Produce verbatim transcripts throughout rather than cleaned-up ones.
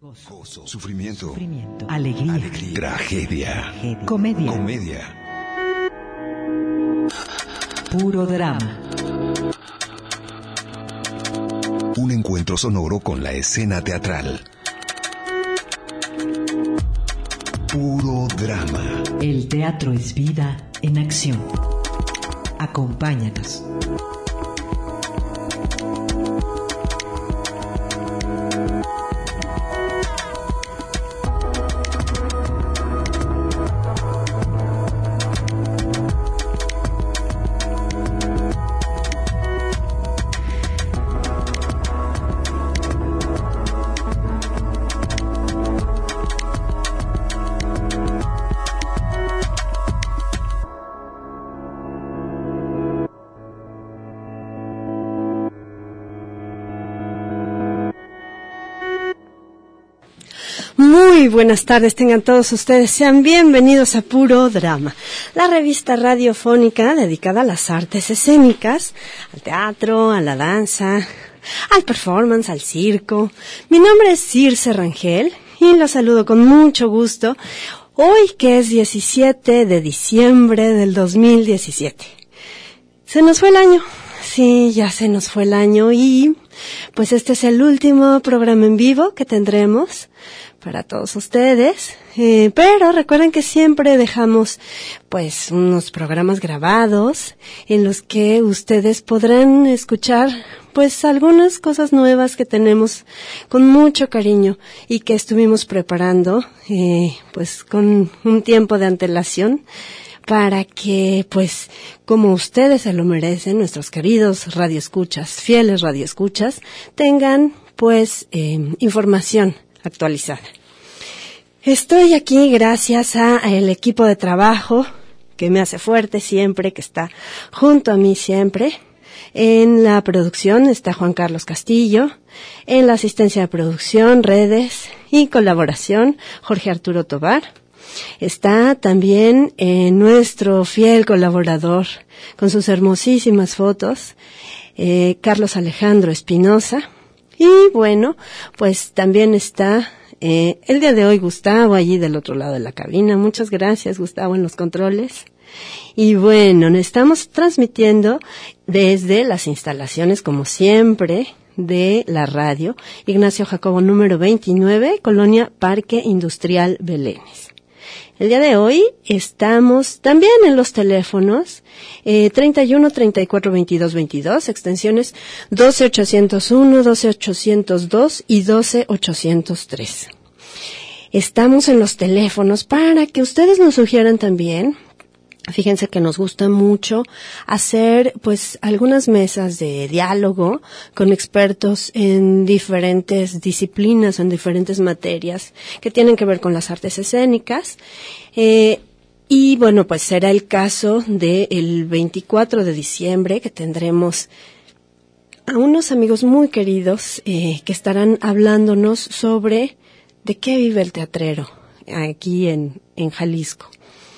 Gozo, sufrimiento, sufrimiento, alegría, alegría, tragedia, tragedia, comedia, comedia, puro drama. Un encuentro sonoro con la escena teatral. Puro drama. El teatro es vida en acción. Acompáñanos. Muy buenas tardes, tengan todos ustedes, sean bienvenidos a Puro Drama, la revista radiofónica dedicada a las artes escénicas, al teatro, a la danza, al performance, al circo. Mi nombre es Circe Rangel y los saludo con mucho gusto hoy que es diecisiete de diciembre del dos mil diecisiete. Se nos fue el año, sí, ya se nos fue el año y pues este es el último programa en vivo que tendremos para todos ustedes, eh, pero recuerden que siempre dejamos pues unos programas grabados en los que ustedes podrán escuchar pues algunas cosas nuevas que tenemos con mucho cariño y que estuvimos preparando eh, pues con un tiempo de antelación para que pues como ustedes se lo merecen, nuestros queridos radioescuchas, fieles radioescuchas, tengan pues eh, información actualizada. Estoy aquí gracias a el equipo de trabajo que me hace fuerte siempre, que está junto a mí siempre. En la producción está Juan Carlos Castillo, en la asistencia de producción, redes y colaboración Jorge Arturo Tobar. Está también eh, nuestro fiel colaborador con sus hermosísimas fotos, eh, Carlos Alejandro Espinosa. Y bueno, pues también está eh, el día de hoy Gustavo allí del otro lado de la cabina. Muchas gracias, Gustavo, en los controles. Y bueno, nos estamos transmitiendo desde las instalaciones, como siempre, de la radio Ignacio Jacobo número veintinueve, Colonia Parque Industrial Belénes. El día de hoy estamos también en los teléfonos eh, treinta y uno, treinta y cuatro, veintidós, veintidós, extensiones doce ochocientos uno, doce ochocientos dos y doce ochocientos tres. Estamos en los teléfonos para que ustedes nos sugieran también. Fíjense que nos gusta mucho hacer pues algunas mesas de diálogo con expertos en diferentes disciplinas, en diferentes materias que tienen que ver con las artes escénicas. Eh, y bueno, pues será el caso del veinticuatro de diciembre que tendremos a unos amigos muy queridos eh, que estarán hablándonos sobre de qué vive el teatrero aquí en, en Jalisco.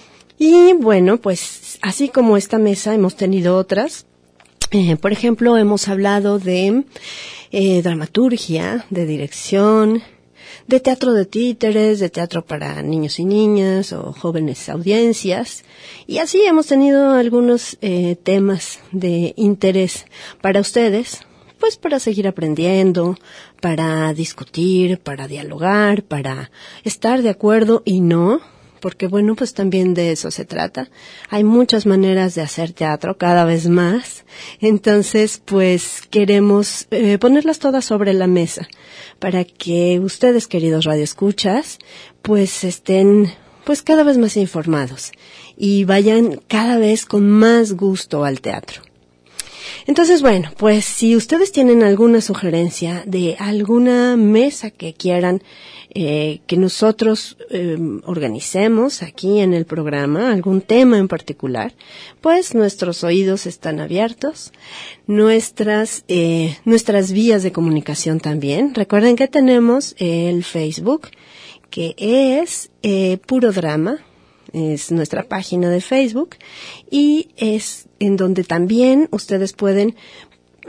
Y bueno, pues así como esta mesa hemos tenido otras. Eh, por ejemplo, hemos hablado de eh, dramaturgia, de dirección, de teatro de títeres, de teatro para niños y niñas o jóvenes audiencias. Y así hemos tenido algunos eh, temas de interés para ustedes, pues para seguir aprendiendo, para discutir, para dialogar, para estar de acuerdo y no. Porque bueno, pues también de eso se trata. Hay muchas maneras de hacer teatro, cada vez más. Entonces, pues queremos eh, ponerlas todas sobre la mesa para que ustedes, queridos radioescuchas, pues estén pues cada vez más informados y vayan cada vez con más gusto al teatro. Entonces, bueno, pues si ustedes tienen alguna sugerencia de alguna mesa que quieran eh, que nosotros eh, organicemos aquí en el programa, algún tema en particular, pues nuestros oídos están abiertos, nuestras eh, nuestras vías de comunicación también. Recuerden que tenemos el Facebook, que es eh, Puro Drama, es nuestra página de Facebook, y es en donde también ustedes pueden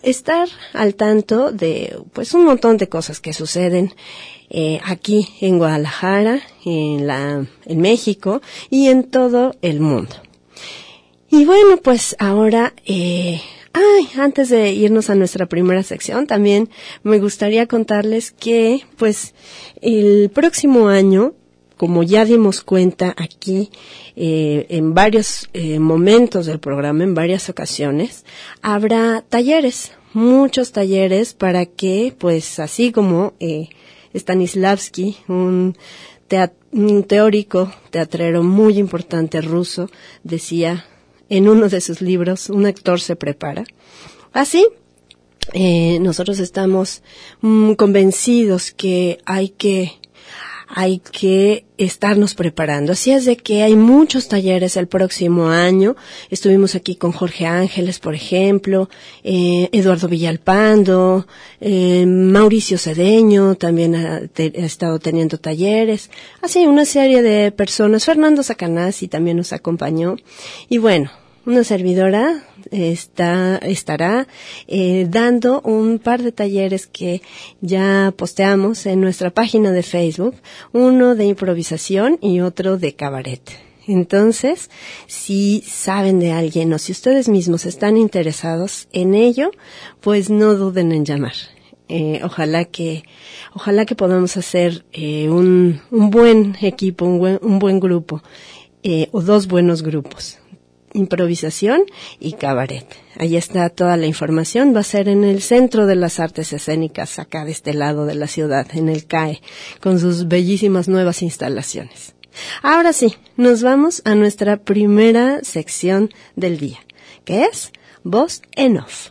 estar al tanto de pues un montón de cosas que suceden eh, aquí en Guadalajara, en la en México y en todo el mundo. Y bueno, pues ahora eh Ay, antes de irnos a nuestra primera sección, también me gustaría contarles que, pues, el próximo año, como ya dimos cuenta aquí, eh, en varios eh, momentos del programa, en varias ocasiones, habrá talleres, muchos talleres para que, pues, así como eh, Stanislavski, un, teat- un teórico, teatrero muy importante ruso, decía en uno de sus libros, un actor se prepara. Así, eh, nosotros estamos mm, convencidos que hay que, hay que estarnos preparando. Así es de que hay muchos talleres el próximo año. Estuvimos aquí con Jorge Ángeles, por ejemplo, eh, Eduardo Villalpando, eh, Mauricio Cedeño también ha, te, ha estado teniendo talleres. Así, una serie de personas. Fernando Sacanasi también nos acompañó. Y bueno, una servidora está, estará eh, dando un par de talleres que ya posteamos en nuestra página de Facebook, uno de improvisación y otro de cabaret. Entonces, si saben de alguien o si ustedes mismos están interesados en ello, pues no duden en llamar. Eh, ojalá que, ojalá que podamos hacer eh, un, un buen equipo, un buen, un buen grupo, eh, o dos buenos grupos. Improvisación y cabaret. Ahí está toda la información. Va a ser en el Centro de las Artes Escénicas, acá de este lado de la ciudad, en el C A E, con sus bellísimas nuevas instalaciones. Ahora sí, nos vamos a nuestra primera sección del día, que es Voz en Off.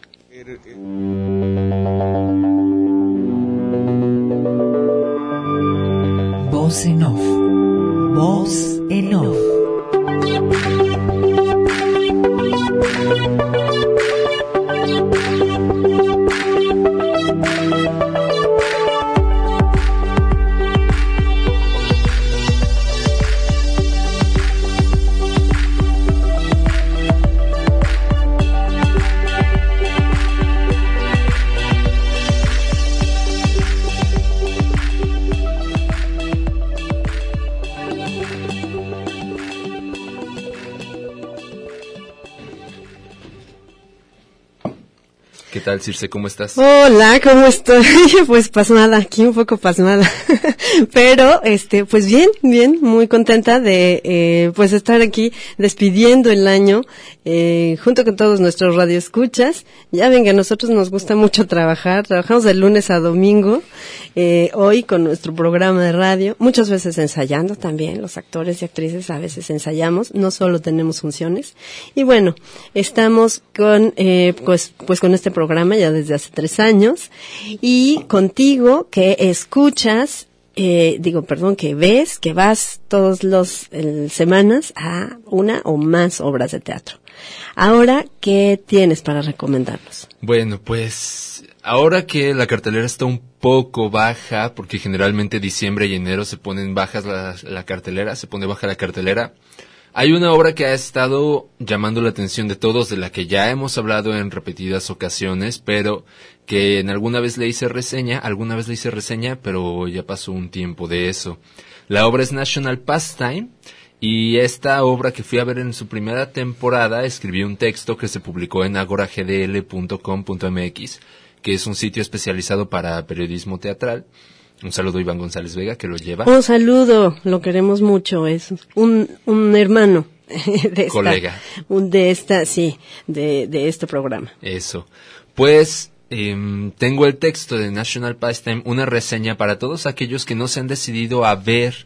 Voz en Off. Voz en Off. ¿Qué tal, Circe? ¿Cómo estás? Hola, ¿cómo estoy? Pues pasmada, aquí un poco pasmada. Pero, este, pues bien, bien, muy contenta de, eh, pues estar aquí despidiendo el año, eh, junto con todos nuestros radioescuchas. Ya ven que a nosotros nos gusta mucho trabajar, trabajamos de lunes a domingo, eh, hoy con nuestro programa de radio, muchas veces ensayando también, los actores y actrices a veces ensayamos, no solo tenemos funciones. Y bueno, estamos con, eh, pues, pues con este programa programa ya desde hace tres años y contigo que escuchas, eh, digo, perdón, que ves, que vas todos los eh, semanas a una o más obras de teatro. Ahora, ¿qué tienes para recomendarnos? Bueno, pues ahora que la cartelera está un poco baja, porque generalmente diciembre y enero se ponen bajas la, la cartelera, se pone baja la cartelera. Hay una obra que ha estado llamando la atención de todos, de la que ya hemos hablado en repetidas ocasiones, pero que en alguna vez le hice reseña, alguna vez le hice reseña, pero ya pasó un tiempo de eso. La obra es National Pastime, y esta obra que fui a ver en su primera temporada, escribí un texto que se publicó en agora g d l punto com punto m x, que es un sitio especializado para periodismo teatral. Un saludo a Iván González Vega, que lo lleva. Un saludo, lo queremos mucho, es un, un hermano de esta, colega. Un de esta, sí, de, de este programa. Eso. Pues, eh, tengo el texto de National Pastime, una reseña para todos aquellos que no se han decidido a ver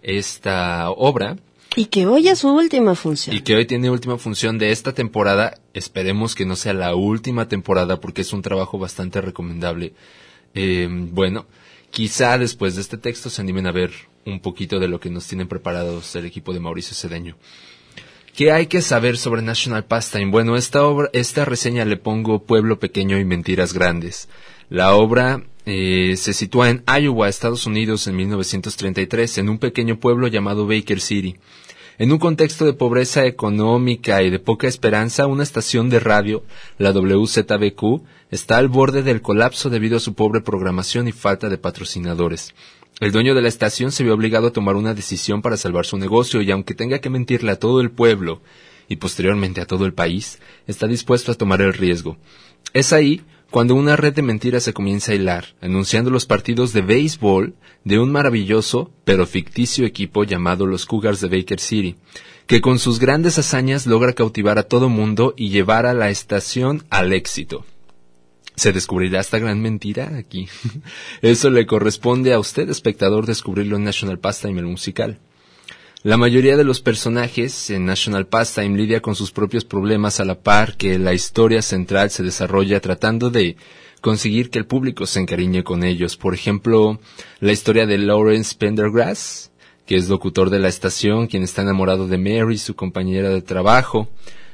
esta obra. Y que hoy es su última función. Y que hoy tiene última función de esta temporada. Esperemos que no sea la última temporada, porque es un trabajo bastante recomendable. Eh, bueno... Quizá después de este texto se animen a ver un poquito de lo que nos tienen preparados el equipo de Mauricio Cedeño. ¿Qué hay que saber sobre National Pastime? Bueno, esta obra, esta reseña le pongo Pueblo Pequeño y Mentiras Grandes. La obra eh, se sitúa en Iowa, Estados Unidos, en mil novecientos treinta y tres, en un pequeño pueblo llamado Baker City. En un contexto de pobreza económica y de poca esperanza, una estación de radio, la W Z B Q, está al borde del colapso debido a su pobre programación y falta de patrocinadores. El dueño de la estación se vio obligado a tomar una decisión para salvar su negocio y aunque tenga que mentirle a todo el pueblo y posteriormente a todo el país, está dispuesto a tomar el riesgo. Es ahí cuando una red de mentiras se comienza a hilar, anunciando los partidos de béisbol de un maravilloso pero ficticio equipo llamado los Cougars de Baker City, que con sus grandes hazañas logra cautivar a todo mundo y llevar a la estación al éxito. ¿Se descubrirá esta gran mentira aquí? Eso le corresponde a usted, espectador, descubrirlo en National Pastime, el musical. La mayoría de los personajes en National Pastime lidia con sus propios problemas a la par que la historia central se desarrolla tratando de conseguir que el público se encariñe con ellos. Por ejemplo, la historia de Lawrence Pendergrass, que es locutor de la estación, quien está enamorado de Mary, su compañera de trabajo,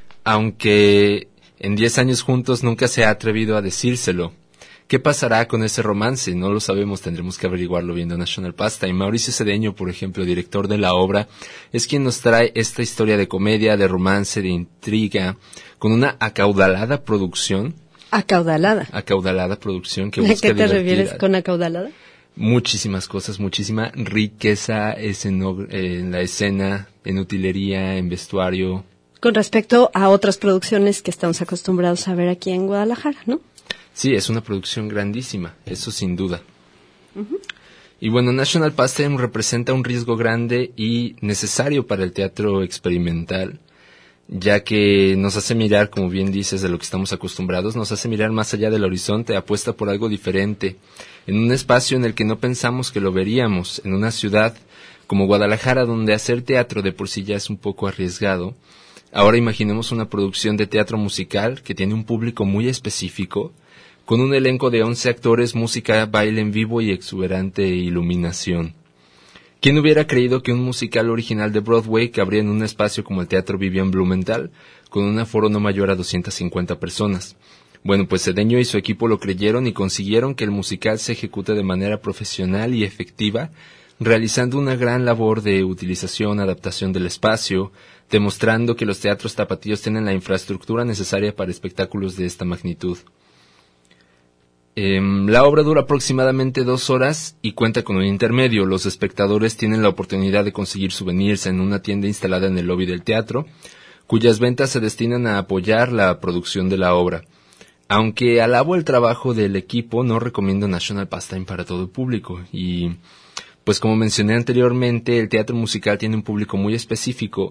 aunque en diez años juntos nunca se ha atrevido a decírselo. ¿Qué pasará con ese romance? No lo sabemos, tendremos que averiguarlo viendo National Pastime. Mauricio Cedeño, por ejemplo, director de la obra, es quien nos trae esta historia de comedia, de romance, de intriga, con una acaudalada producción. Acaudalada. Acaudalada producción que ¿A busca qué te divertir refieres a- con acaudalada? Muchísimas cosas, muchísima riqueza esceno- en la escena, en utilería, en vestuario. Con respecto a otras producciones que estamos acostumbrados a ver aquí en Guadalajara, ¿no? Sí, es una producción grandísima, eso sin duda. Uh-huh. Y bueno, National Pastime representa un riesgo grande y necesario para el teatro experimental, ya que nos hace mirar, como bien dices, de lo que estamos acostumbrados, nos hace mirar más allá del horizonte, apuesta por algo diferente, en un espacio en el que no pensamos que lo veríamos, en una ciudad como Guadalajara, donde hacer teatro de por sí ya es un poco arriesgado. Ahora imaginemos una producción de teatro musical que tiene un público muy específico, con un elenco de once actores, música, baile en vivo y exuberante iluminación. ¿Quién hubiera creído que un musical original de Broadway cabría en un espacio como el Teatro Vivian Blumenthal, con un aforo no mayor a doscientas cincuenta personas? Bueno, pues Cedeño y su equipo lo creyeron y consiguieron que el musical se ejecute de manera profesional y efectiva, realizando una gran labor de utilización, adaptación del espacio, demostrando que los teatros tapatíos tienen la infraestructura necesaria para espectáculos de esta magnitud. Eh, la obra dura aproximadamente dos horas y cuenta con un intermedio. Los espectadores tienen la oportunidad de conseguir souvenirs en una tienda instalada en el lobby del teatro, cuyas ventas se destinan a apoyar la producción de la obra. Aunque alabo el trabajo del equipo, no recomiendo National Pastime para todo el público. Y pues como mencioné anteriormente, el teatro musical tiene un público muy específico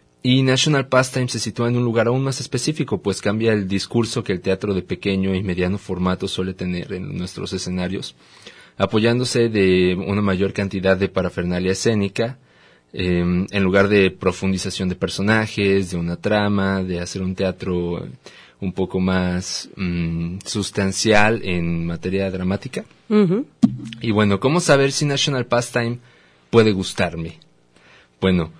y National Pastime se sitúa en un lugar aún más específico, pues cambia el discurso que el teatro de pequeño y mediano formato suele tener en nuestros escenarios, apoyándose de una mayor cantidad de parafernalia escénica, eh, en lugar de profundización de personajes, de una trama, de hacer un teatro un poco más mmm, sustancial en materia dramática. Uh-huh. Y bueno, ¿cómo saber si National Pastime puede gustarme? Bueno,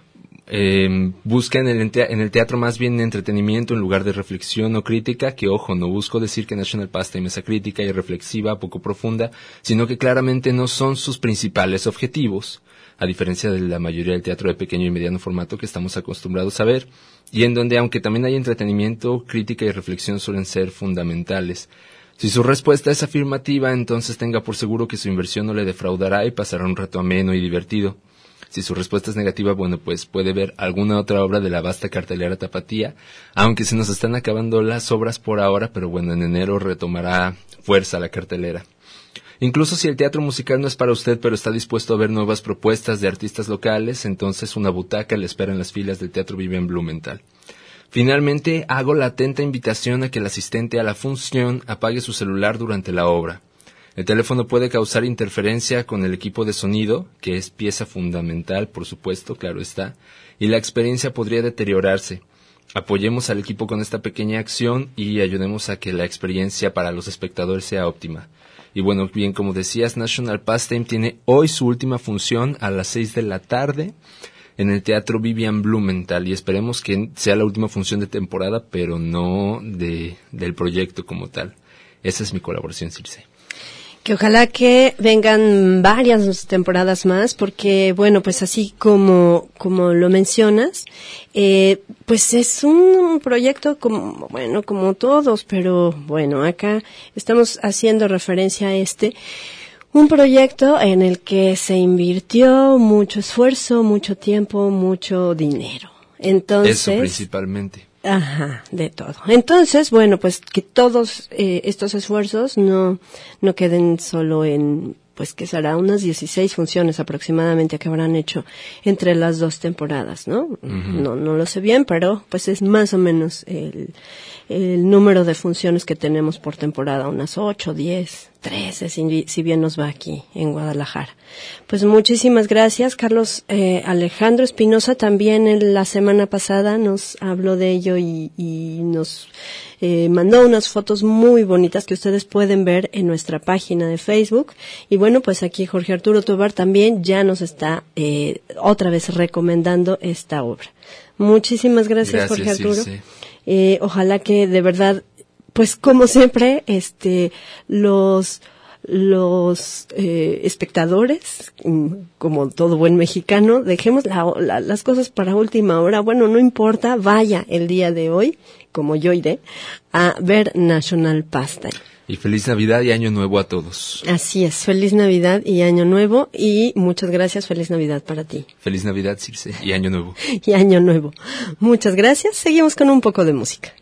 Eh, busca en el, en el teatro más bien entretenimiento en lugar de reflexión o crítica, que ojo, no busco decir que National Pastime es acrítica y reflexiva, poco profunda, sino que claramente no son sus principales objetivos, a diferencia de la mayoría del teatro de pequeño y mediano formato que estamos acostumbrados a ver, y en donde aunque también hay entretenimiento, crítica y reflexión suelen ser fundamentales. Si su respuesta es afirmativa, entonces tenga por seguro que su inversión no le defraudará y pasará un rato ameno y divertido. Si su respuesta es negativa, bueno, pues puede ver alguna otra obra de la vasta cartelera tapatía, aunque se nos están acabando las obras por ahora, pero bueno, en enero retomará fuerza la cartelera. Incluso si el teatro musical no es para usted, pero está dispuesto a ver nuevas propuestas de artistas locales, entonces una butaca le espera en las filas del Teatro Vivian Blumenthal. Finalmente, hago la atenta invitación a que el asistente a la función apague su celular durante la obra. El teléfono puede causar interferencia con el equipo de sonido, que es pieza fundamental, por supuesto, claro está, y la experiencia podría deteriorarse. Apoyemos al equipo con esta pequeña acción y ayudemos a que la experiencia para los espectadores sea óptima. Y bueno, bien, como decías, National Pastime tiene hoy su última función a las seis de la tarde en el Teatro Vivian Blumenthal, y esperemos que sea la última función de temporada, pero no de, del proyecto como tal. Esa es mi colaboración, Circe. Que ojalá que vengan varias temporadas más, porque bueno, pues así como como lo mencionas, eh, pues es un proyecto como, bueno, como todos, pero bueno, acá estamos haciendo referencia a este, un proyecto en el que se invirtió mucho esfuerzo, mucho tiempo, mucho dinero. Entonces, eso principalmente. Ajá, de todo. Entonces, bueno, pues que todos eh, estos esfuerzos no no queden solo en, pues que será unas dieciséis funciones aproximadamente que habrán hecho entre las dos temporadas, ¿no? Uh-huh. No no lo sé bien, pero pues es más o menos el el número de funciones que tenemos por temporada, unas ocho, diez, trece, si, si bien nos va aquí en Guadalajara. Pues muchísimas gracias, Carlos. eh, Alejandro Espinosa también en la semana pasada nos habló de ello y, y nos eh, mandó unas fotos muy bonitas que ustedes pueden ver en nuestra página de Facebook. Y bueno, pues aquí Jorge Arturo Tobar también ya nos está eh, otra vez recomendando esta obra. Muchísimas gracias, gracias Jorge Arturo. Sí, sí. Eh, ojalá que de verdad, pues como siempre, este, los, los, eh, espectadores, como todo buen mexicano, dejemos la, la, las cosas para última hora. Bueno, no importa, vaya el día de hoy, como yo iré, a ver National Pastime. Y feliz Navidad y Año Nuevo a todos. Así es, feliz Navidad y Año Nuevo, y muchas gracias, feliz Navidad para ti. Feliz Navidad, Circe, y Año Nuevo. Y Año Nuevo. Muchas gracias, seguimos con un poco de música.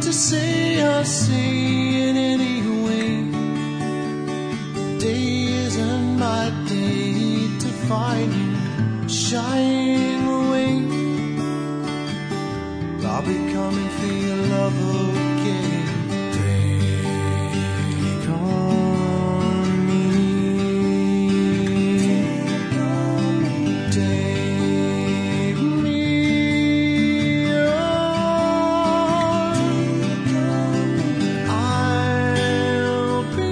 to say, I'll say it anyway. Day isn't my day to find you shying away. I'll be coming for your love again. Take on me. Take me on. I'll be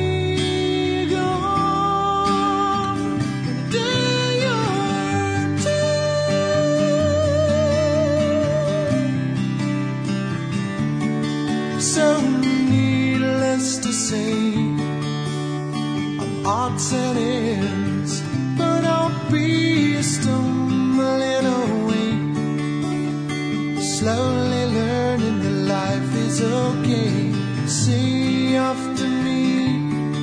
gone the day you're dead. So needless to say, I'm odds and ends, but I'll be stumbling away, slowly learning that life is okay. Say after me,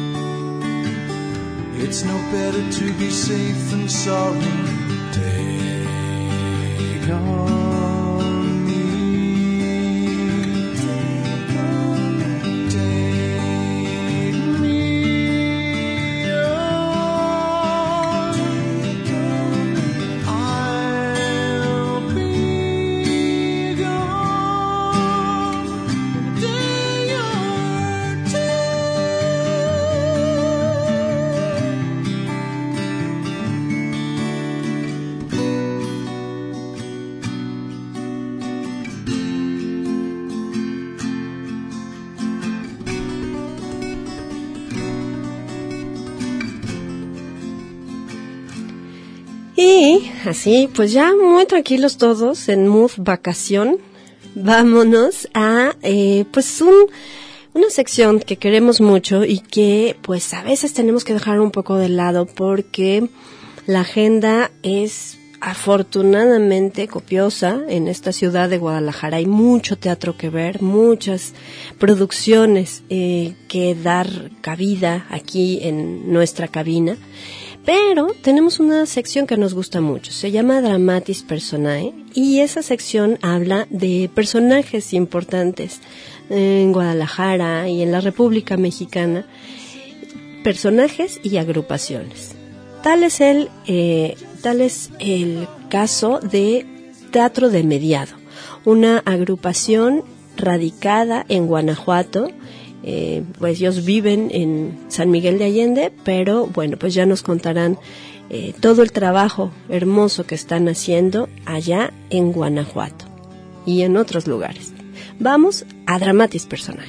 it's no better to be safe than sorry. Take on me. Take me on. I'll be gone the day you're Y así, pues ya muy tranquilos todos, en mood vacación, vámonos a, eh, pues un, una sección que queremos mucho y que, pues a veces tenemos que dejar un poco de lado porque la agenda es afortunadamente copiosa en esta ciudad de Guadalajara. Hay mucho teatro que ver, muchas producciones eh, que dar cabida aquí en nuestra cabina. Pero tenemos una sección que nos gusta mucho, se llama Dramatis Personae, y esa sección habla de personajes importantes en Guadalajara y en la República Mexicana, personajes y agrupaciones. Tal es el, eh, tal es el caso de Teatro de Mediado, una agrupación radicada en Guanajuato. Eh, pues ellos viven en San Miguel de Allende, pero bueno, pues ya nos contarán eh, todo el trabajo hermoso que están haciendo allá en Guanajuato y en otros lugares. Vamos a Dramatis Personae.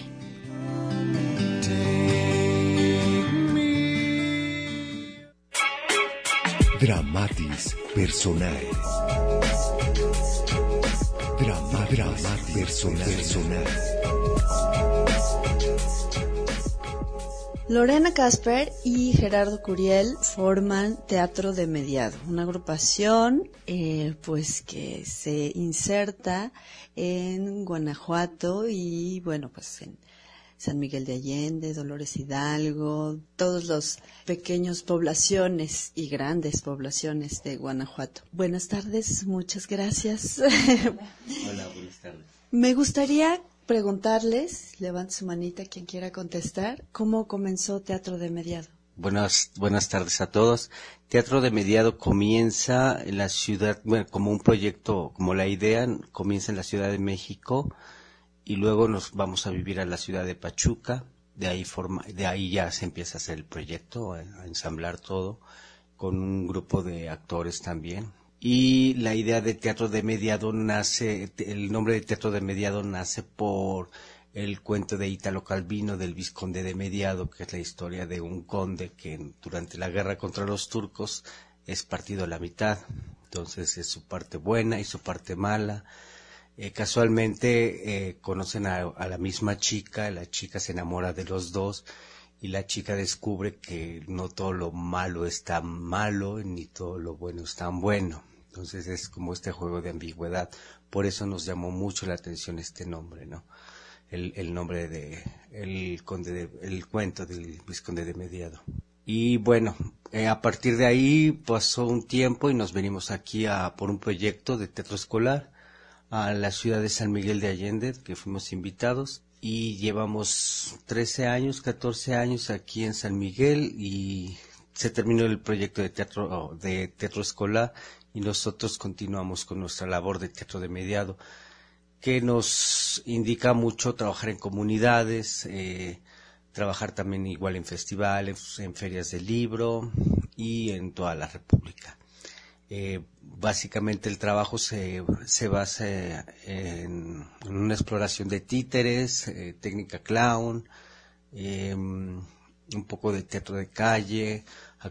Dramatis Personae. Drama, Dramatis Personae. Personae. Lorena Casper y Gerardo Curiel forman Teatro de Mediado, una agrupación eh, pues que se inserta en Guanajuato y bueno, pues en San Miguel de Allende, Dolores Hidalgo, todos los pequeños poblaciones y grandes poblaciones de Guanajuato. Buenas tardes, muchas gracias. Hola, buenas tardes. Me gustaría preguntarles, levante su manita quien quiera contestar, ¿cómo comenzó Teatro de Mediado? Buenas, buenas tardes a todos. Teatro de Mediado comienza en la ciudad, bueno, como un proyecto, como la idea, comienza en la Ciudad de México y luego nos vamos a vivir a la ciudad de Pachuca. De ahí forma, de ahí ya se empieza a hacer el proyecto, a, a ensamblar todo, con un grupo de actores también. Y la idea de Teatro de Mediado nace, el nombre de Teatro de Mediado nace por el cuento de Ítalo Calvino del Vizconde de Mediado, que es la historia de un conde que durante la guerra contra los turcos es partido a la mitad. Entonces es su parte buena y su parte mala. Eh, casualmente eh, conocen a, a la misma chica, la chica se enamora de los dos y la chica descubre que no todo lo malo es tan malo ni todo lo bueno es tan bueno. Entonces es como este juego de ambigüedad. Por eso nos llamó mucho la atención este nombre, ¿no? El, el nombre de el conde de, el cuento del Vizconde de Mediado. Y bueno, eh, a partir de ahí pasó un tiempo y nos venimos aquí a por un proyecto de teatro escolar. a la ciudad de San Miguel de Allende, que fuimos invitados, y llevamos trece años, catorce años aquí en San Miguel, y se terminó el proyecto de teatro, de teatro escolar, y nosotros continuamos con nuestra labor de teatro de mediado, que nos indica mucho trabajar en comunidades, eh, trabajar también igual en festivales, en ferias del libro y en toda la República. Eh, básicamente el trabajo se, se basa en, en una exploración de títeres, eh, técnica clown, eh, un poco de teatro de calle,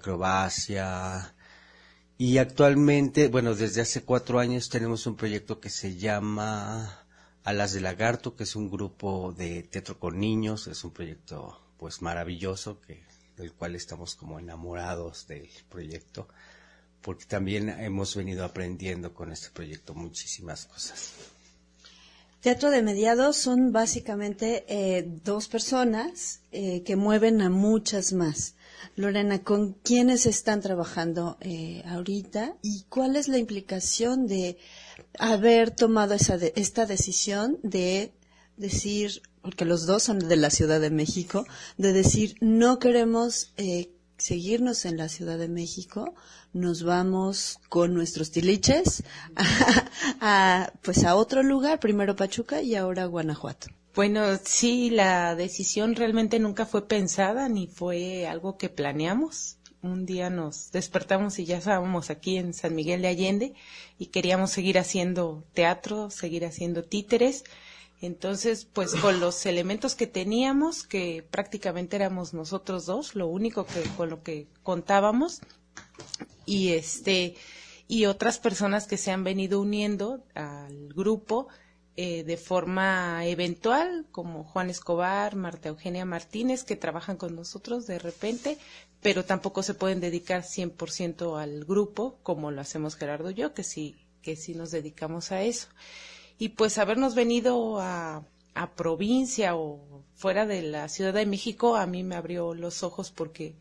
acrobacia. Y actualmente, bueno, desde hace cuatro años tenemos un proyecto que se llama Alas de Lagarto, que es un grupo de teatro con niños. Es un proyecto pues maravilloso, que del cual estamos como enamorados del proyecto, porque también hemos venido aprendiendo con este proyecto muchísimas cosas. Teatro de mediados son básicamente eh, dos personas eh, que mueven a muchas más. Lorena, ¿con quiénes están trabajando eh, ahorita y cuál es la implicación de haber tomado esa de, esta decisión de decir, porque los dos son de la Ciudad de México, de decir no queremos eh, seguirnos en la Ciudad de México, nos vamos con nuestros tiliches a, a, pues a otro lugar, primero Pachuca y ahora Guanajuato? Bueno, sí, la decisión realmente nunca fue pensada ni fue algo que planeamos. Un día nos despertamos y ya estábamos aquí en San Miguel de Allende y queríamos seguir haciendo teatro, seguir haciendo títeres. Entonces, pues con los elementos que teníamos, que prácticamente éramos nosotros dos, lo único que con lo que contábamos, y este y otras personas que se han venido uniendo al grupo eh, de forma eventual, como Juan Escobar, Marta Eugenia Martínez, que trabajan con nosotros de repente, pero tampoco se pueden dedicar cien por ciento al grupo, como lo hacemos Gerardo y yo, que sí, que sí nos dedicamos a eso. Y pues habernos venido a, a provincia o fuera de la Ciudad de México, a mí me abrió los ojos, porque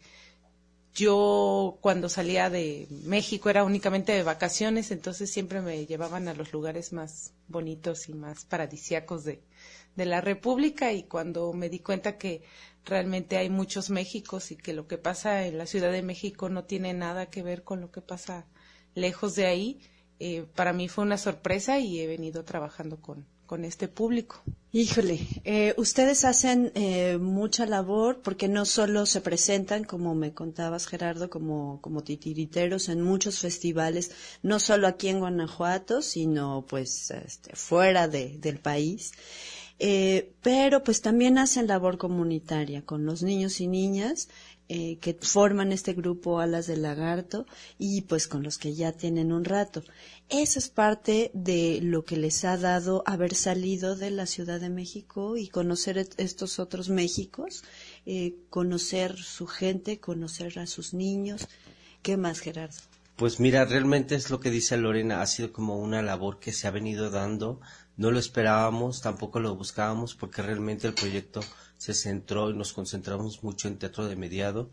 yo cuando salía de México era únicamente de vacaciones, entonces siempre me llevaban a los lugares más bonitos y más paradisíacos de, de la República, y cuando me di cuenta que realmente hay muchos Méxicos y que lo que pasa en la Ciudad de México no tiene nada que ver con lo que pasa lejos de ahí, eh, para mí fue una sorpresa y he venido trabajando con, con este público. Híjole, eh, ustedes hacen eh, mucha labor, porque no solo se presentan, como me contabas Gerardo, como, como titiriteros en muchos festivales, no solo aquí en Guanajuato, sino pues este, fuera de, del país. Eh, pero pues también hacen labor comunitaria con los niños y niñas eh, que forman este grupo Alas de Lagarto, y pues con los que ya tienen un rato. Eso es parte de lo que les ha dado haber salido de la Ciudad de México y conocer estos otros Méxicos, eh, conocer su gente, conocer a sus niños. ¿Qué más, Gerardo? Pues mira, realmente es lo que dice Lorena, ha sido como una labor que se ha venido dando. No lo esperábamos, tampoco lo buscábamos, porque realmente el proyecto se centró y nos concentramos mucho en teatro de mediado.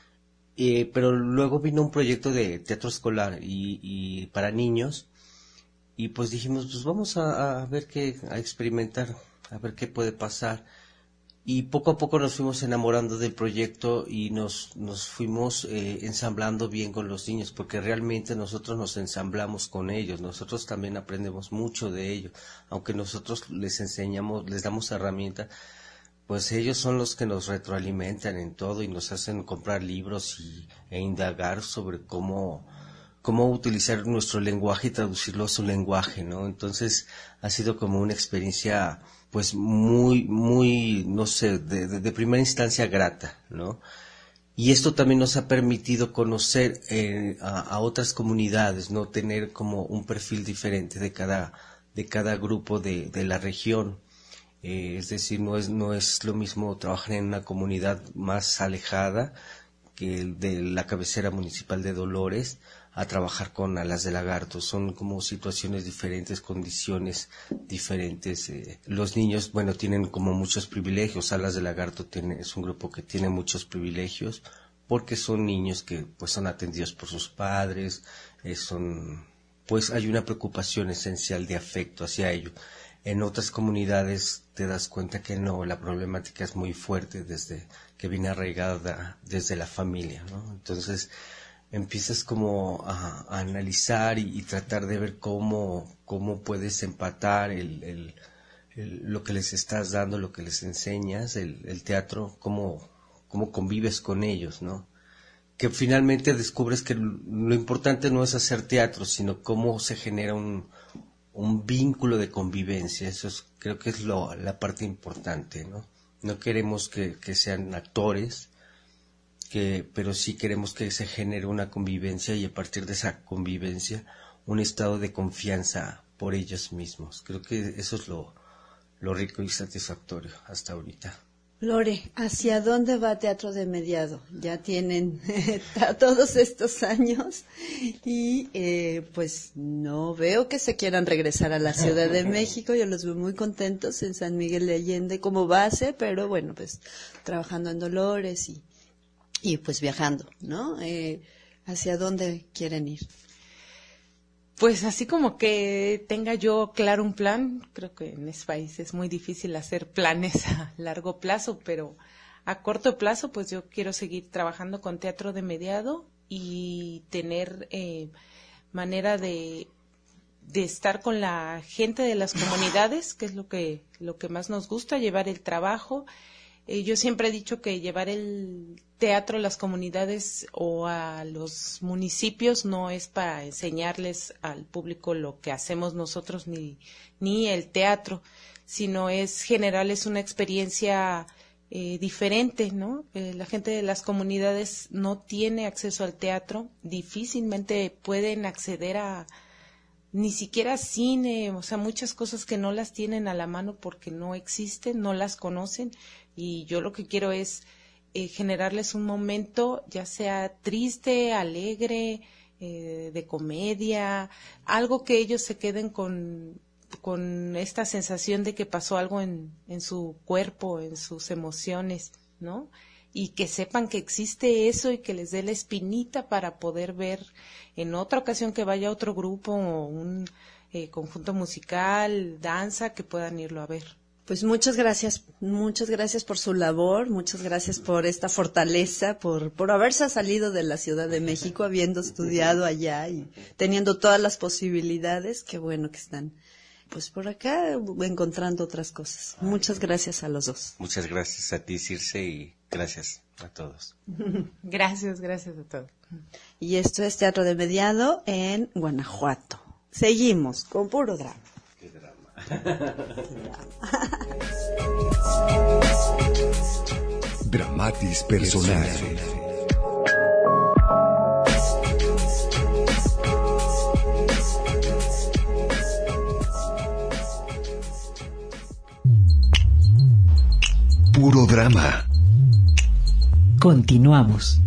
Eh, pero luego vino un proyecto de teatro escolar y, y para niños, y pues dijimos, pues vamos a, a ver qué, a experimentar, a ver qué puede pasar. Y poco a poco nos fuimos enamorando del proyecto y nos, nos fuimos eh, ensamblando bien con los niños, porque realmente nosotros nos ensamblamos con ellos, nosotros también aprendemos mucho de ellos, aunque nosotros les enseñamos, les damos herramientas, pues ellos son los que nos retroalimentan en todo y nos hacen comprar libros y, e indagar sobre cómo, cómo utilizar nuestro lenguaje y traducirlo a su lenguaje, ¿no? Entonces ha sido como una experiencia pues muy, muy, no sé, de, de, de primera instancia grata, ¿no? Y esto también nos ha permitido conocer eh, a, a otras comunidades, ¿no? Tener como un perfil diferente de cada, de cada grupo de, de la región. Eh, es decir, no es, no es lo mismo trabajar en una comunidad más alejada que el de la cabecera municipal de Dolores a trabajar con Alas de Lagarto. Son como situaciones diferentes, condiciones diferentes. Eh, los niños, bueno, tienen como muchos privilegios. Alas de Lagarto tiene, es un grupo que tiene muchos privilegios porque son niños que pues son atendidos por sus padres, eh, son pues hay una preocupación esencial de afecto hacia ello. En otras comunidades te das cuenta que no, la problemática es muy fuerte desde que viene arraigada desde la familia, ¿no? Entonces empiezas como a, a analizar y, y tratar de ver cómo, cómo puedes empatar el, el, el, lo que les estás dando, lo que les enseñas, el, el teatro, cómo, cómo convives con ellos, ¿no? Que finalmente descubres que lo importante no es hacer teatro, sino cómo se genera un, un vínculo de convivencia. Eso es, creo que es lo, la parte importante, ¿no? No queremos que, que sean actores, que, pero sí queremos que se genere una convivencia y a partir de esa convivencia un estado de confianza por ellos mismos. Creo que eso es lo, lo rico y satisfactorio hasta ahorita. Lore, ¿hacia dónde va Teatro de Mediado? Ya tienen eh, todos estos años y eh, pues no veo que se quieran regresar a la Ciudad de México. Yo los veo muy contentos en San Miguel de Allende como base, pero bueno, pues trabajando en Dolores y, y pues viajando, ¿no? Eh, ¿hacia dónde quieren ir? Pues así como que tenga yo claro un plan, creo que en este país es muy difícil hacer planes a largo plazo, pero a corto plazo pues yo quiero seguir trabajando con Teatro de Mediado y tener eh, manera de, de estar con la gente de las comunidades, que es lo que, lo que más nos gusta, llevar el trabajo. Eh, yo siempre he dicho que llevar el teatro a las comunidades o a los municipios no es para enseñarles al público lo que hacemos nosotros ni, ni el teatro, sino es generarles una experiencia eh, diferente, ¿no? Eh, la gente de las comunidades no tiene acceso al teatro, difícilmente pueden acceder a ni siquiera cine, o sea, muchas cosas que no las tienen a la mano porque no existen, no las conocen, y yo lo que quiero es eh, generarles un momento, ya sea triste, alegre, eh, de comedia, algo que ellos se queden con, con esta sensación de que pasó algo en, en su cuerpo, en sus emociones, ¿no? Y que sepan que existe eso y que les dé la espinita para poder ver en otra ocasión que vaya otro grupo o un eh, conjunto musical, danza, que puedan irlo a ver. Pues muchas gracias, muchas gracias por su labor, muchas gracias por esta fortaleza, por, por haberse salido de la Ciudad de México, habiendo estudiado allá y teniendo todas las posibilidades. Qué bueno que están pues por acá encontrando otras cosas. Muchas gracias a los dos. Muchas gracias a ti, Circe, y gracias a todos. Gracias, gracias a todos. Y esto es Teatro de Mediado en Guanajuato. Seguimos con puro drama. Qué drama. Dramatis Personae. Puro drama. Continuamos.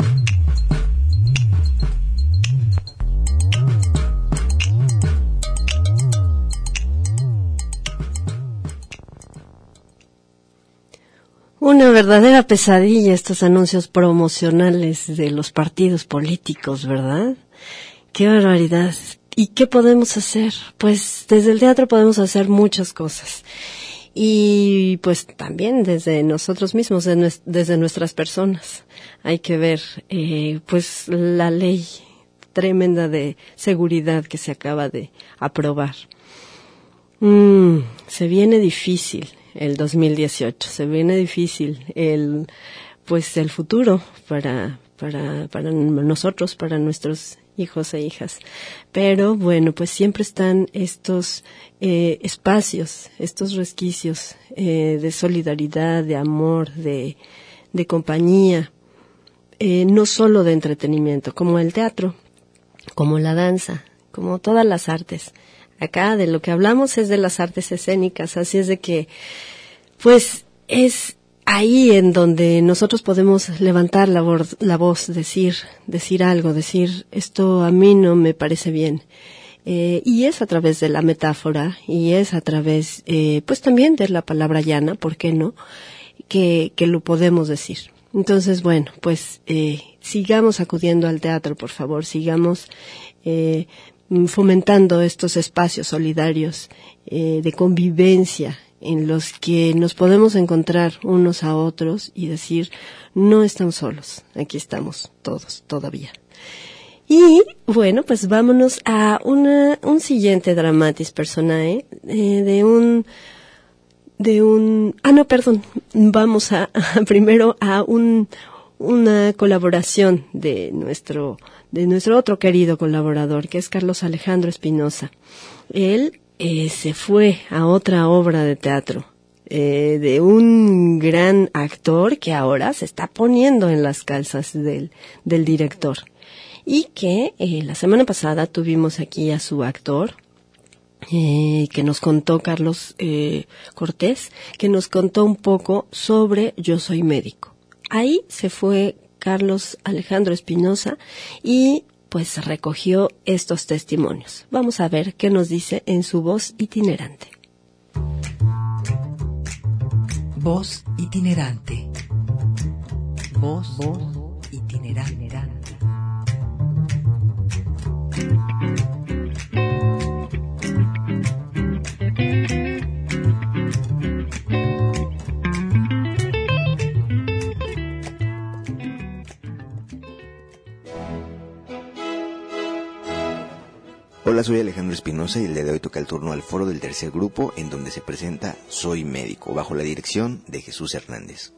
Una verdadera pesadilla estos anuncios promocionales de los partidos políticos, ¿verdad? ¡Qué barbaridad! ¿Y qué podemos hacer? Pues desde el teatro podemos hacer muchas cosas. Y pues también desde nosotros mismos, desde nuestras personas. Hay que ver eh, pues la ley tremenda de seguridad que se acaba de aprobar. Mm, se viene difícil el dos mil dieciocho, se viene difícil el pues el futuro para para para nosotros, para nuestros hijos e hijas. Pero bueno, pues siempre están estos eh, espacios, estos resquicios eh, de solidaridad, de amor, de, de compañía, eh, no solo de entretenimiento, como el teatro, como la danza, como todas las artes. Acá de lo que hablamos es de las artes escénicas, así es de que, pues, es ahí en donde nosotros podemos levantar la, voz, la voz, decir, decir algo, decir, esto a mí no me parece bien. Eh, y es a través de la metáfora, y es a través, eh, pues también de la palabra llana, ¿por qué no?, que, que lo podemos decir. Entonces, bueno, pues, eh, sigamos acudiendo al teatro, por favor, sigamos, eh, fomentando estos espacios solidarios eh, de convivencia en los que nos podemos encontrar unos a otros y decir, no estamos solos, aquí estamos todos todavía. Y bueno, pues vámonos a una, un siguiente dramatis personae eh, de un, de un, ah no, perdón, vamos a, a primero a un, una colaboración de nuestro, de nuestro otro querido colaborador, que es Carlos Alejandro Espinosa. Él eh, se fue a otra obra de teatro eh, de un gran actor que ahora se está poniendo en las calzas del, del director. Y que eh, la semana pasada tuvimos aquí a su actor, eh, que nos contó Carlos eh, Cortés, que nos contó un poco sobre Yo Soy Médico. Ahí se fue Carlos Alejandro Espinosa y pues recogió estos testimonios. Vamos a ver qué nos dice en su voz itinerante. Voz itinerante. Voz, voz itinerante. Hola, soy Alejandro Espinosa y el día de hoy toca el turno al foro del tercer grupo, en donde se presenta Soy Médico, bajo la dirección de Jesús Hernández.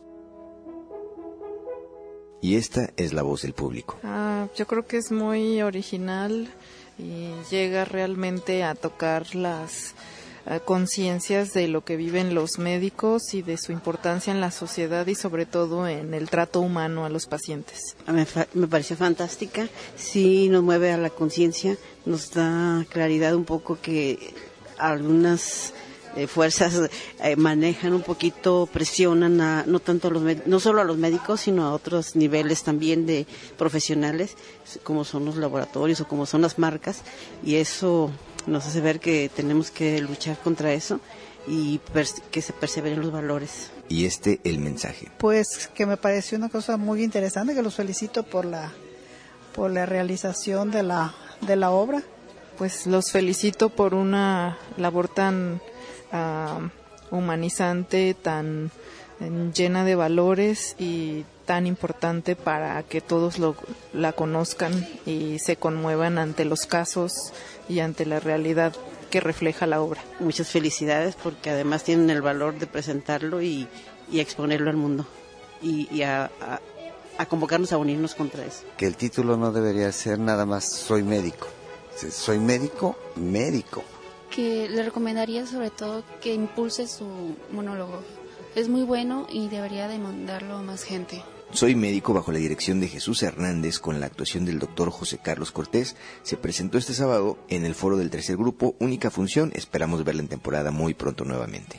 Y esta es la voz del público. Ah, yo creo que es muy original y llega realmente a tocar las uh, conciencias de lo que viven los médicos y de su importancia en la sociedad y sobre todo en el trato humano a los pacientes. Me, fa- me pareció fantástica, sí nos mueve a la conciencia, nos da claridad un poco que algunas eh, fuerzas eh, manejan un poquito, presionan a, no tanto a los med- no solo a los médicos, sino a otros niveles también de profesionales, como son los laboratorios o como son las marcas, y eso nos hace ver que tenemos que luchar contra eso y pers- que se perseveren los valores. Y este el mensaje. Pues que me pareció una cosa muy interesante, que los felicito por la por la realización de la de la obra. Pues los felicito por una labor tan uh, humanizante, tan uh, llena de valores y tan importante para que todos lo, la conozcan y se conmuevan ante los casos y ante la realidad que refleja la obra. Muchas felicidades, porque además tienen el valor de presentarlo y, y exponerlo al mundo y, y a, a, a convocarnos a unirnos contra eso. Que el título no debería ser nada más Soy Médico. Soy médico, médico. Que le recomendaría sobre todo que impulse su monólogo. Es muy bueno y debería de mandarlo a más gente. Soy Médico, bajo la dirección de Jesús Hernández, con la actuación del doctor José Carlos Cortés, se presentó este sábado en el foro del tercer grupo, única función, esperamos verla en temporada muy pronto nuevamente.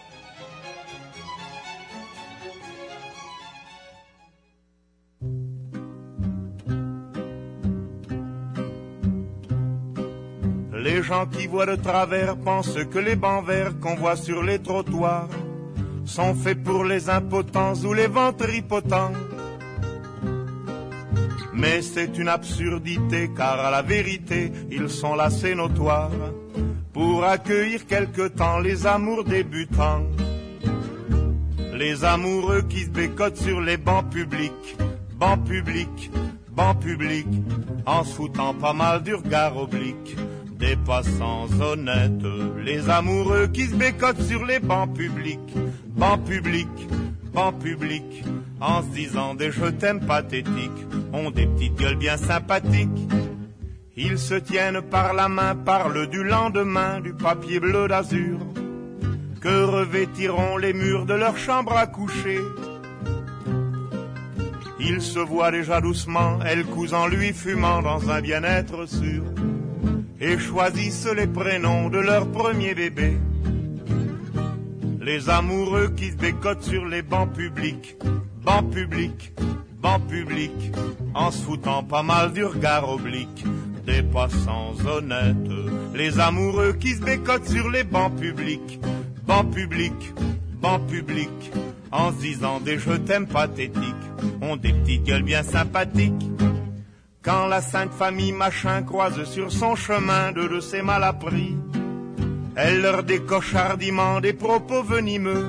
Les gens qui voient de travers pensent que les bancs verts qu'on voit sur les trottoirs sont faits pour les impotents ou les ventripotents. Mais c'est une absurdité, car à la vérité, ils sont là, c'est notoire, pour accueillir quelque temps les amours débutants. Les amoureux qui se bécotent sur les bancs publics, bancs publics, bancs publics, en se foutant pas mal du regard oblique des passants honnêtes. Les amoureux qui se bécotent sur les bancs publics, bancs publics, bancs publics, en se disant des je t'aime pathétiques, ont des petites gueules bien sympathiques. Ils se tiennent par la main, parlent du lendemain, du papier bleu d'azur, que revêtiront les murs de leur chambre à coucher. Ils se voient déjà doucement, elle cousant lui fumant dans un bien-être sûr, et choisissent les prénoms de leur premier bébé. Les amoureux qui se bécotent sur les bancs publics, bancs publics, bancs publics, en se foutant pas mal du regard oblique des passants honnêtes. Les amoureux qui se bécotent sur les bancs publics, bancs publics, bancs publics, en se disant des je t'aime pathétiques, ont des petites gueules bien sympathiques. Quand la Sainte Famille machin croise sur son chemin deux de ces malappris, elle leur décoche hardiment des propos venimeux.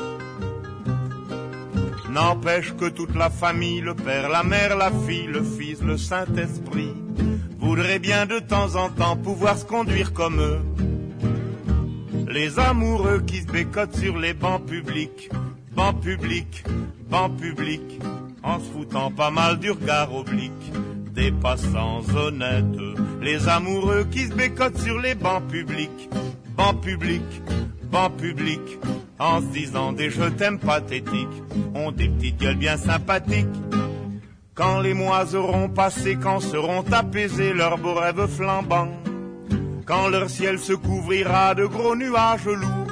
N'empêche que toute la famille, le père, la mère, la fille, le fils, le Saint-Esprit, voudraient bien de temps en temps pouvoir se conduire comme eux. Les amoureux qui se bécotent sur les bancs publics, bancs publics, bancs publics, en se foutant pas mal du regard oblique des passants honnêtes. Les amoureux qui se bécotent sur les bancs publics, bancs publics, bancs publics, en se disant des je t'aime pathétiques, ont des petites gueules bien sympathiques. Quand les mois auront passé, quand seront apaisés leurs beaux rêves flambants, quand leur ciel se couvrira de gros nuages lourds,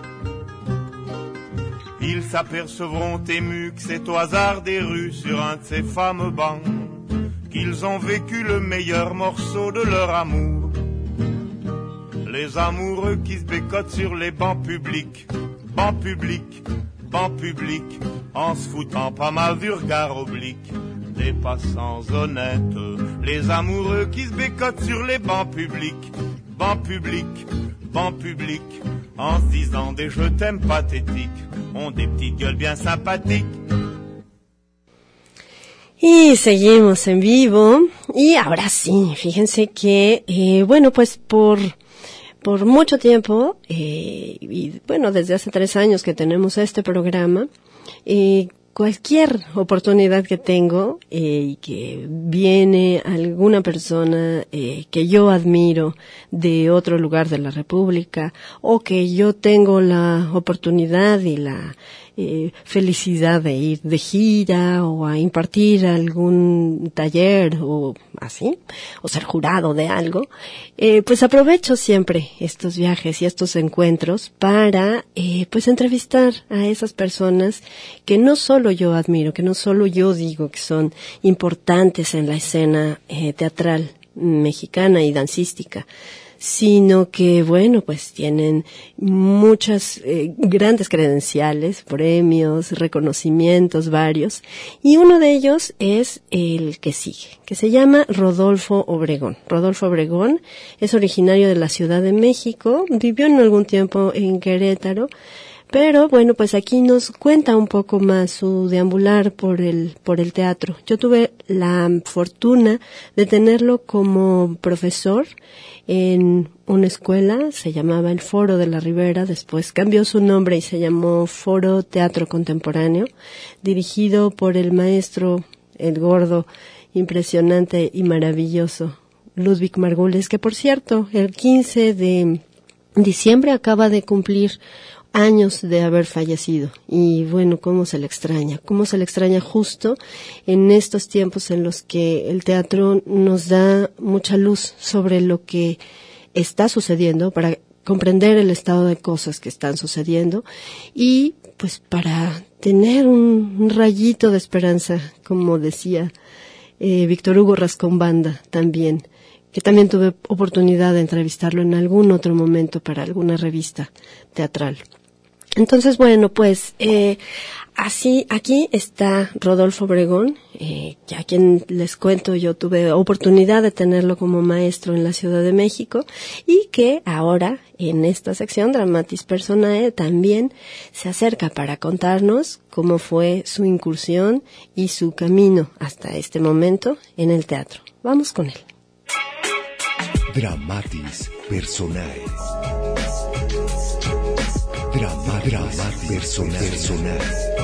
ils s'apercevront émus que c'est au hasard des rues, sur un de ces fameux bancs, qu'ils ont vécu le meilleur morceau de leur amour. Les amoureux qui se bécotent sur les bancs publics, bancs publics, bancs publics, en se foutant pas mal du regard oblique des passants honnêtes. Les amoureux qui se bécotent sur les bancs publics, bancs publics, bancs publics, en se disant des je t'aime pathétiques, ont des petites gueules bien sympathiques. Y seguimos en vivo, y ahora sí, fíjense que, eh, bueno, pues por, por mucho tiempo, eh, y bueno, desde hace tres años que tenemos este programa, eh, cualquier oportunidad que tengo eh, y que viene alguna persona eh, que yo admiro de otro lugar de la República, o que yo tengo la oportunidad y la eh, felicidad de ir de gira o a impartir algún taller o así, o ser jurado de algo, eh, pues aprovecho siempre estos viajes y estos encuentros para eh, pues entrevistar a esas personas que no solo yo admiro, que no solo yo digo que son importantes en la escena eh, teatral mexicana y dancística, sino que, bueno, pues tienen muchas eh, grandes credenciales, premios, reconocimientos varios, y uno de ellos es el que sigue, que se llama Rodolfo Obregón. Rodolfo Obregón es originario de la Ciudad de México, vivió en algún tiempo en Querétaro, pero bueno, pues aquí nos cuenta un poco más su deambular por el, por el teatro. Yo tuve la fortuna de tenerlo como profesor en una escuela, se llamaba el Foro de la Ribera, después cambió su nombre y se llamó Foro Teatro Contemporáneo, dirigido por el maestro, el gordo, impresionante y maravilloso Ludwig Margules, que por cierto, el quince de diciembre acaba de cumplir años de haber fallecido, y bueno, cómo se le extraña, cómo se le extraña justo en estos tiempos en los que el teatro nos da mucha luz sobre lo que está sucediendo, para comprender el estado de cosas que están sucediendo, y pues para tener un, un rayito de esperanza, como decía eh, Víctor Hugo Rascón-Banda también, que también tuve oportunidad de entrevistarlo en algún otro momento para alguna revista teatral. Entonces, bueno, pues eh, así aquí está Rodolfo Obregón, eh, a quien les cuento, yo tuve oportunidad de tenerlo como maestro en la Ciudad de México, y que ahora en esta sección Dramatis Personae también se acerca para contarnos cómo fue su incursión y su camino hasta este momento en el teatro. Vamos con él. Dramatis Personae. Drama, Dramatis Personae. Personae.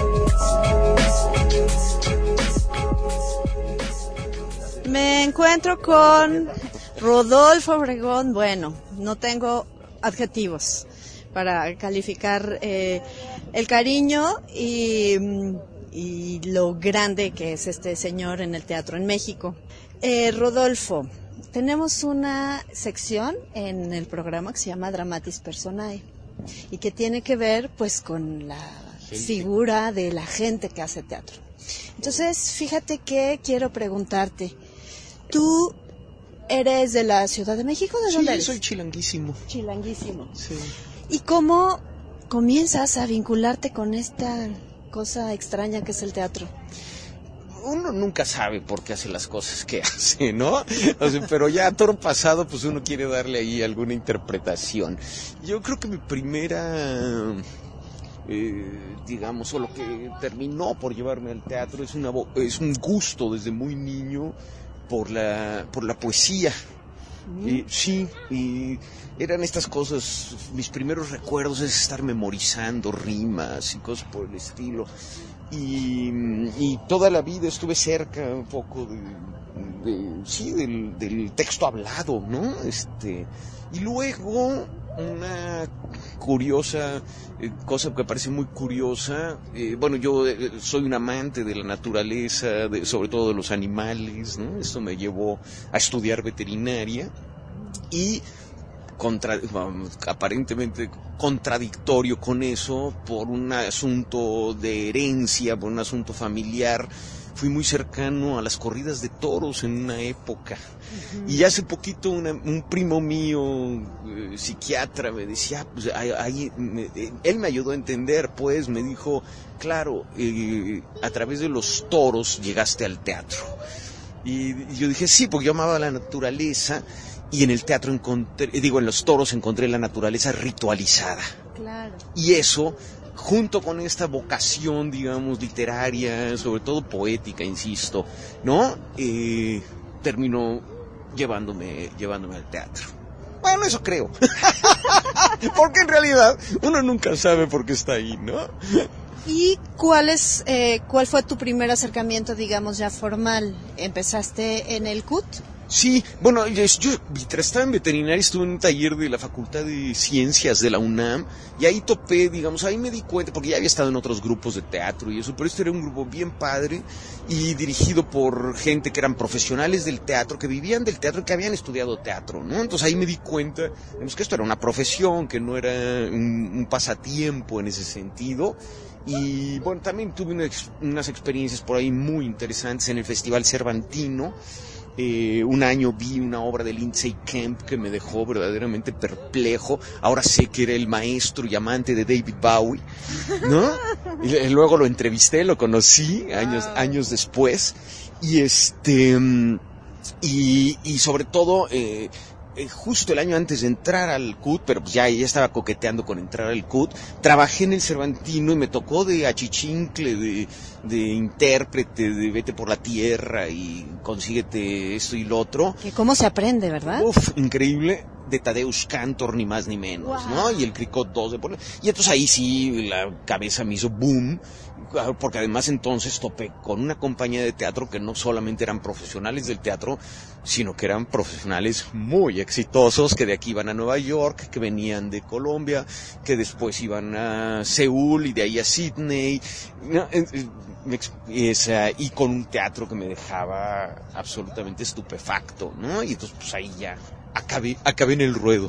Me encuentro con Rodolfo Obregón. Bueno, no tengo adjetivos para calificar eh, el cariño y, y lo grande que es este señor en el teatro en México. Eh, Rodolfo, tenemos una sección en el programa que se llama Dramatis Personae y que tiene que ver pues con la gente, figura de la gente que hace teatro. Entonces, fíjate que quiero preguntarte, ¿tú eres de la Ciudad de México? ¿De dónde eres? Sí, soy chilanguísimo. Chilanguísimo. Sí. ¿Y cómo comienzas a vincularte con esta cosa extraña que es el teatro? uno nunca sabe por qué hace las cosas que hace, ¿no? O sea, pero ya a toro pasado, pues uno quiere darle ahí alguna interpretación. Yo creo que mi primera... Eh, digamos, o lo que terminó por llevarme al teatro es, una, es un gusto desde muy niño por la, por la poesía. Mm. Eh, sí, y eran estas cosas, mis primeros recuerdos es estar memorizando rimas y cosas por el estilo. Y, y toda la vida estuve cerca un poco de, de sí, del, del texto hablado, ¿no? Este, y luego una curiosa eh, cosa que parece muy curiosa, eh, bueno, yo eh, soy un amante de la naturaleza, de, sobre todo de los animales, ¿no? Esto me llevó a estudiar veterinaria y contra, aparentemente contradictorio con eso, por un asunto de herencia, por un asunto familiar, fui muy cercano a las corridas de toros en una época. Uh-huh. Y hace poquito una, un primo mío, eh, psiquiatra, me decía, pues, ahí, ahí, me, eh, él me ayudó a entender, pues, me dijo, claro, eh, a través de los toros llegaste al teatro. Y, y yo dije, sí, porque yo amaba la naturaleza, y en el teatro encontré, digo, en los toros encontré la naturaleza ritualizada. Claro. Y eso, junto con esta vocación, digamos, literaria, sobre todo poética, insisto, ¿no? Eh, terminó llevándome, llevándome al teatro. Bueno, eso creo. Porque en realidad uno nunca sabe por qué está ahí, ¿no? ¿Y cuál es, eh, cuál fue tu primer acercamiento, digamos, ya formal? ¿Empezaste en el C U T? Sí, bueno, yo, yo mientras estaba en veterinaria estuve en un taller de la Facultad de Ciencias de la UNAM y ahí topé, digamos, ahí me di cuenta, porque ya había estado en otros grupos de teatro y eso, pero este era un grupo bien padre y dirigido por gente que eran profesionales del teatro, que vivían del teatro y que habían estudiado teatro, ¿no? Entonces ahí me di cuenta, digamos, que esto era una profesión, que no era un, un pasatiempo en ese sentido. Y bueno, también tuve una, unas experiencias por ahí muy interesantes en el Festival Cervantino. Eh, un año vi una obra de Lindsay Kemp que me dejó verdaderamente perplejo. Ahora sé que era el maestro y amante de David Bowie, ¿no? Y luego lo entrevisté, lo conocí años, años después. Y este, y, y sobre todo, eh, Eh, justo el año antes de entrar al C U T, pero pues ya, ya estaba coqueteando con entrar al C U T, trabajé en el Cervantino y me tocó de achichincle, de, de intérprete, de vete por la tierra y consíguete esto y lo otro. Que cómo se aprende, ¿verdad? Uf, increíble. De Tadeusz Kantor, ni más ni menos, wow. ¿No? Y el Cricot dos de por... Y entonces ahí sí la cabeza me hizo boom, porque además entonces topé con una compañía de teatro que no solamente eran profesionales del teatro, sino que eran profesionales muy exitosos, que de aquí iban a Nueva York, que venían de Colombia, que después iban a Seúl y de ahí a Sydney, ¿no? Y con un teatro que me dejaba absolutamente estupefacto, ¿no? Y entonces pues ahí ya acabé, acabé en el ruedo.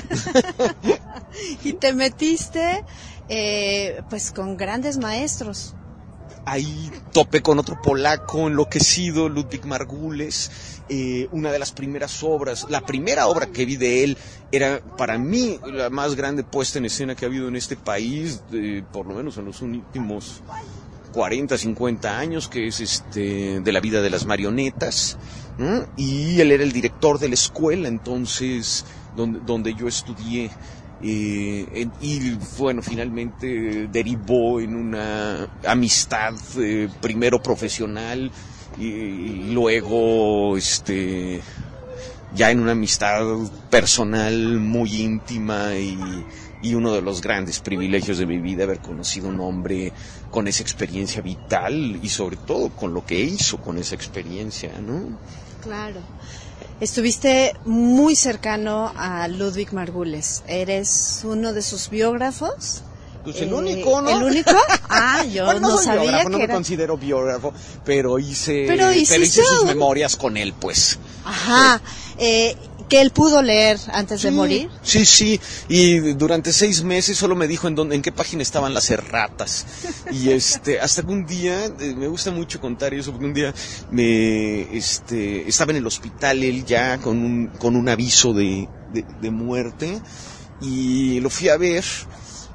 Y te metiste eh, pues con grandes maestros. Ahí topé con otro polaco enloquecido, Ludwig Margules. Eh, una de las primeras obras, la primera obra que vi de él era para mí la más grande puesta en escena que ha habido en este país, eh, por lo menos en los últimos cuarenta, cincuenta años, que es este de la vida de las marionetas, ¿no? Y él era el director de la escuela, entonces, donde, donde yo estudié. Eh, en, y bueno, finalmente derivó en una amistad, eh, primero profesional y, y luego este ya en una amistad personal muy íntima y, y uno de los grandes privilegios de mi vida, haber conocido un hombre con esa experiencia vital y sobre todo con lo que hizo con esa experiencia, ¿no? Claro. Estuviste muy cercano a Ludwig Margules. ¿Eres uno de sus biógrafos? Pues el eh, único, ¿no? ¿El único? Ah, yo bueno, no, no sabía biógrafo, que no era... me considero biógrafo, pero hice, pero, pero hice sus un... memorias con él, pues. Ajá. Sí. Eh, ¿que él pudo leer antes sí, de morir? Sí, sí. Y durante seis meses solo me dijo en dónde, en qué página estaban las erratas. Y este, hasta que un día, eh, me gusta mucho contar eso, porque un día me, este, estaba en el hospital él ya con un, con un aviso de, de, de muerte y lo fui a ver.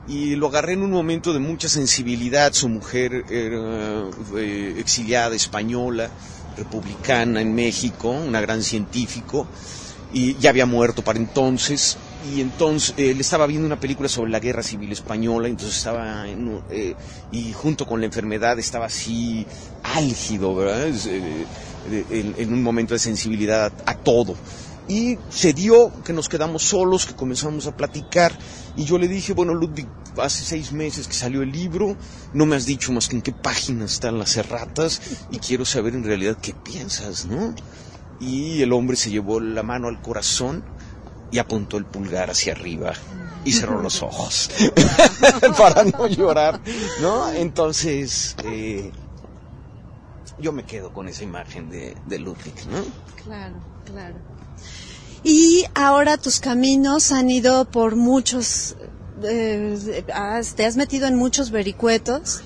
y lo agarré en un momento de mucha sensibilidad. Su mujer era eh, exiliada española, republicana en México, una gran científico, y ya había muerto para entonces, y entonces eh, él estaba viendo una película sobre la guerra civil española, entonces estaba en, eh, y junto con la enfermedad estaba así álgido, ¿verdad? Eh, en, en un momento de sensibilidad a, a todo. Y se dio que nos quedamos solos, que comenzamos a platicar, y yo le dije, bueno, Ludwig, hace seis meses que salió el libro, no me has dicho más que en qué páginas están las erratas, y quiero saber en realidad qué piensas, ¿no? Y el hombre se llevó la mano al corazón y apuntó el pulgar hacia arriba y cerró los ojos para no llorar, ¿no? Entonces, eh, yo me quedo con esa imagen de, de Ludwig, ¿no? Claro, claro. Y ahora tus caminos han ido por muchos, eh, has, te has metido en muchos vericuetos.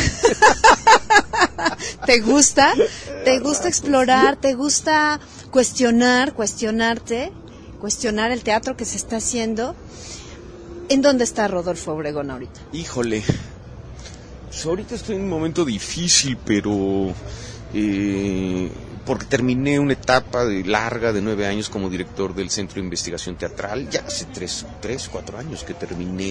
¿Te gusta? ¿Te gusta explorar? ¿Te gusta cuestionar, cuestionarte, cuestionar el teatro que se está haciendo? ¿En dónde está Rodolfo Obregón ahorita? Híjole, pues ahorita estoy en un momento difícil, pero... Eh, porque terminé una etapa de larga de nueve años como director del Centro de Investigación Teatral, ya hace tres, tres, cuatro años que terminé,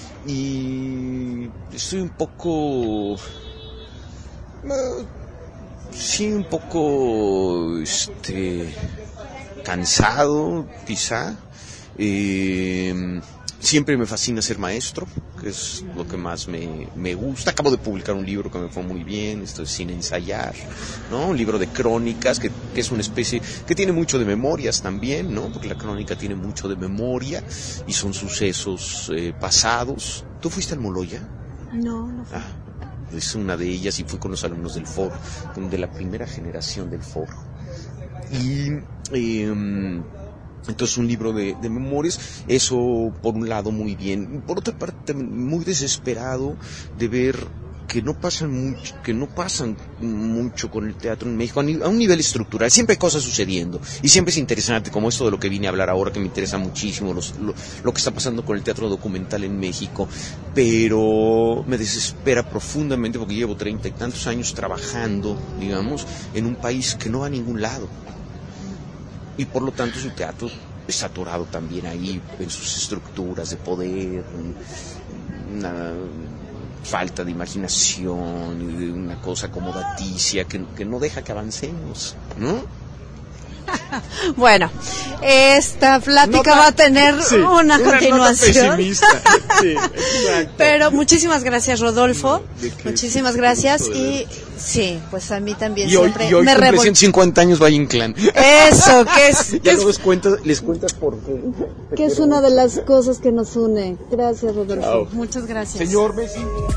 y estoy un poco, eh, sí, un poco, este, cansado, quizá. Eh, siempre me fascina ser maestro, que es lo que más me, me gusta. Acabo de publicar un libro que me fue muy bien, esto es Sin Ensayar, ¿no? Un libro de crónicas que, que es una especie, que tiene mucho de memorias también, ¿no? Porque la crónica tiene mucho de memoria y son sucesos eh, pasados. ¿Tú fuiste al Moloya? No, no fui. Ah, es una de ellas y fui con los alumnos del foro, de la primera generación del foro. Y... Eh, Entonces un libro de, de memorias, eso por un lado muy bien, por otra parte muy desesperado de ver que no pasan mucho, que no pasan mucho con el teatro en México a, ni, a un nivel estructural. Siempre hay cosas sucediendo y siempre es interesante, como esto de lo que vine a hablar ahora, que me interesa muchísimo los, lo, lo que está pasando con el teatro documental en México, pero me desespera profundamente porque llevo treinta y tantos años trabajando, digamos, en un país que no va a ningún lado. Y por lo tanto su teatro es saturado también ahí en sus estructuras de poder, una falta de imaginación, una cosa acomodaticia que, que no deja que avancemos, ¿no? Bueno, esta plática Nota, va a tener sí, una, una continuación. nota pesimista. Sí, exacto. Pero muchísimas gracias, Rodolfo. No, muchísimas gracias y sí, pues a mí también y hoy, siempre y hoy me cumple revol... ciento cincuenta años Valle Inclán. Eso, que es ya que luego es, les cuentas, les cuentas por qué. que es una de las cosas que nos une. Gracias, Rodolfo. Chao. Muchas gracias. Señor Messi.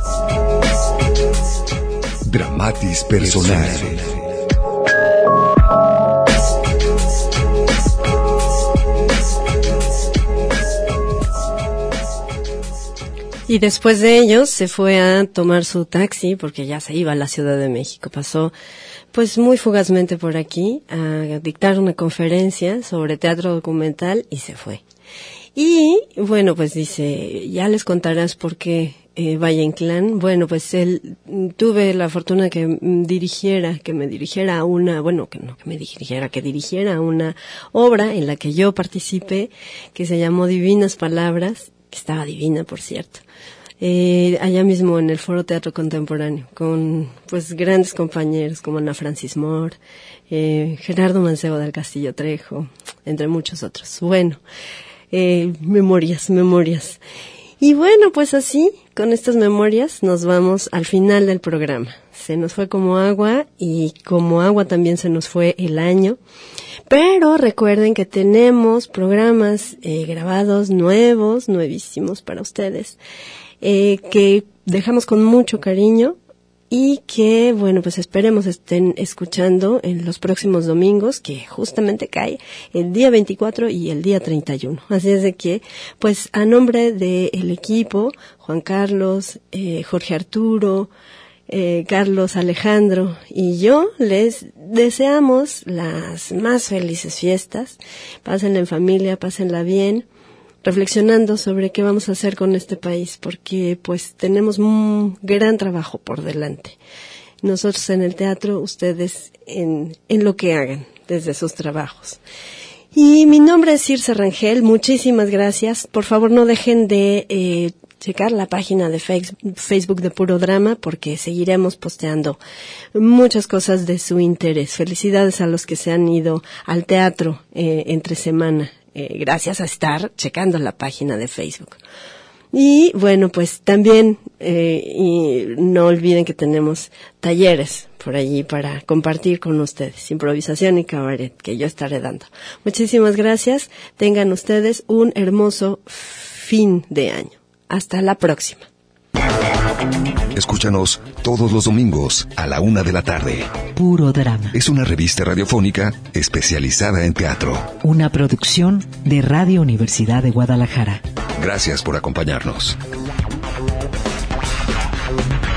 Dramatis Personae. Y después de ellos se fue a tomar su taxi porque ya se iba a la Ciudad de México. Pasó pues muy fugazmente por aquí a dictar una conferencia sobre teatro documental y se fue. Y bueno, pues dice, ya les contarás por qué eh, Valle Inclán. Bueno, pues él, tuve la fortuna que dirigiera, que me dirigiera a una, bueno, que no que me dirigiera, que dirigiera una obra en la que yo participé, que se llamó Divinas Palabras, que estaba divina, por cierto. Eh, allá mismo en el Foro Teatro Contemporáneo, con pues grandes compañeros como Ana Francis Moore, eh, Gerardo Mancebo del Castillo Trejo, entre muchos otros. Bueno, eh, memorias, memorias. Y bueno, pues así, con estas memorias nos vamos al final del programa. Se nos fue como agua y como agua también se nos fue el año. Pero recuerden que tenemos programas eh, grabados nuevos, nuevísimos para ustedes, eh, que dejamos con mucho cariño y que, bueno, pues esperemos estén escuchando en los próximos domingos, que justamente cae el día veinticuatro y el día treinta y uno. Así es de que, pues a nombre del equipo, Juan Carlos, eh, Jorge Arturo, Eh, Carlos, Alejandro y yo les deseamos las más felices fiestas. Pásenla en familia, pásenla bien, reflexionando sobre qué vamos a hacer con este país, porque pues tenemos un gran trabajo por delante. Nosotros en el teatro, ustedes en, en lo que hagan desde sus trabajos. Y mi nombre es Circe Rangel, muchísimas gracias. Por favor, no dejen de eh, checar la página de Facebook de Puro Drama, porque seguiremos posteando muchas cosas de su interés. Felicidades a los que se han ido al teatro eh, entre semana, eh, gracias a estar checando la página de Facebook. Y bueno, pues también eh, y no olviden que tenemos talleres por allí para compartir con ustedes, improvisación y cabaret, que yo estaré dando. Muchísimas gracias, tengan ustedes un hermoso fin de año. Hasta la próxima. Escúchanos todos los domingos a la una de la tarde. Puro Drama. Es una revista radiofónica especializada en teatro. Una producción de Radio Universidad de Guadalajara. Gracias por acompañarnos.